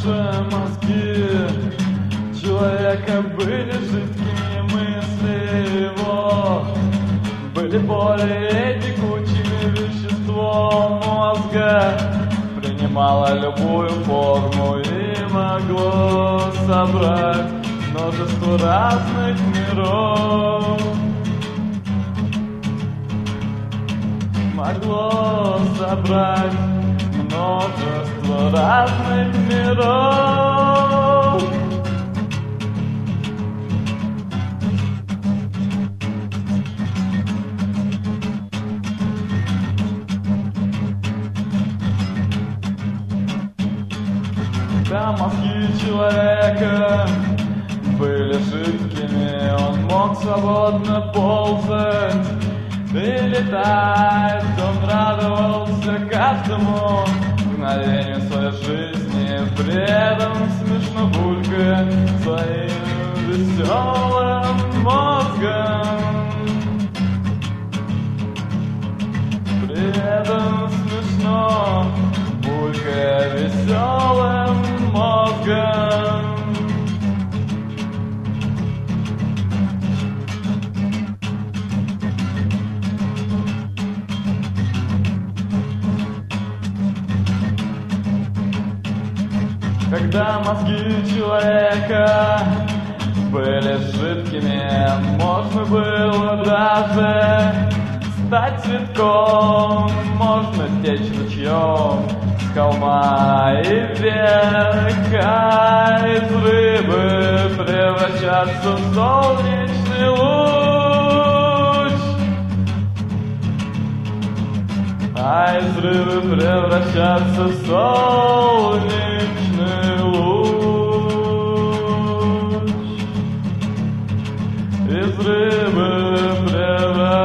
раньше мозги человека были жидкими, мысли его были более текучими, вещество мозга принимало любую форму и могло собрать множество разных миров. Могло собрать множество разных миров. Когда мозги человека были жидкими, он мог свободно ползать и летать. Он радовался каждому мгновению своей жизни, при этом смешно булькая своим веселым мозгом. При этом смешно булькая веселым мозгом. Когда мозги человека были жидкими, можно было даже стать цветком, можно течь ручьем с холма и вверх, а из рыбы превращаться в солнечный луч, а из рыбы превращаться в солнечный луч, из рыбы превращаться